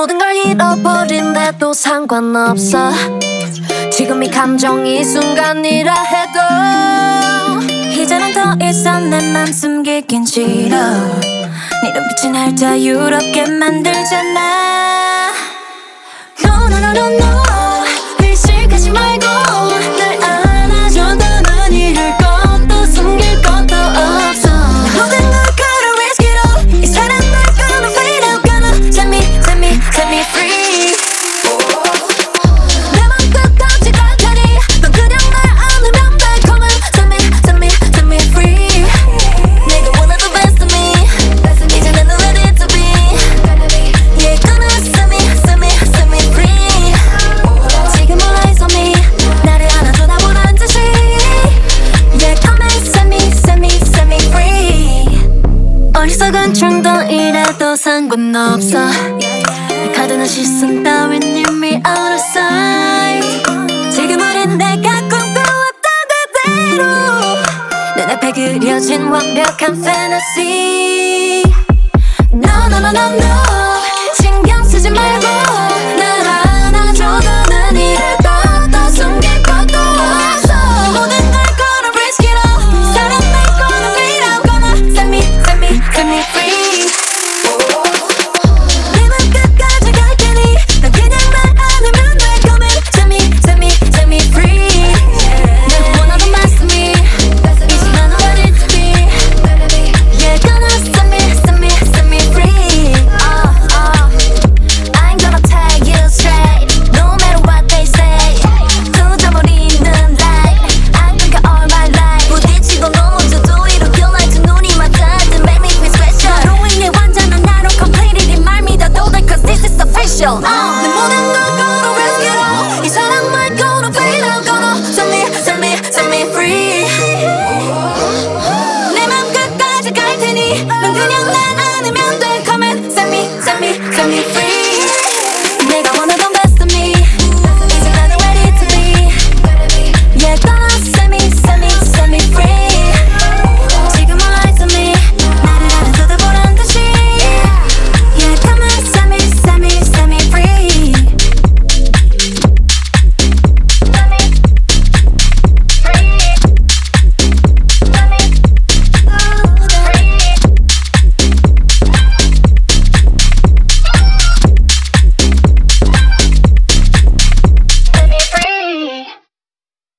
모든 걸 잃어버린데도 상관없어. 지금 이 감정이 이 순간이라 해도 이제는 더 이상 내 맘 숨기긴 싫어. 네 눈빛이 날 자유롭게 만들잖아. No no no no no, 의식하지 말고 날 안아줘도 난 잃을 것도 숨길 것도 없어. 모든 걸 걸어 risk it all. 이 사랑 날 gonna fade out, gonna set me free. 내 맘 끝까지 갈 테니 넌 그냥 날 안으면 돼. Come on, set me free. 내가 원하던 best of me, 이제 난 ready to be. Yeah, gonna set me free. 지금 올라있어 me, 나를 안아줘다 보란 듯이. Yeah, come and set me free. 어리석은 충동이라도 상관없어. 내 카드나 시선 따윈 이미 out of sight. 지금 우린 내가 꿈꿔왔던 그대로 눈앞에 그려진 완벽한 fantasy. No no no no no, 신경 쓰지 말고 날 안아줘도 난 잃을 것도 숨길 것도 없어. 모든 걸 걸어 risk it all. 사랑 날 gonna fade out, gonna set me free. 내 맘 끝까지 갈 테니 넌 그냥 날 안으면 돼. Come and set me free. 내가 원하던 best of me, 이제 난 ready to be. Yeah, gonna set me free. I ain't gonna tell you straight, no matter what they say. 터져버리는 light, 안 끊겨 all my life. 부딪히고 넘어져도 일어나 두 눈이 맞아 to make me feel special. 너로 인해 완전한 나로 completely 말 믿어도 돼, cause this is official.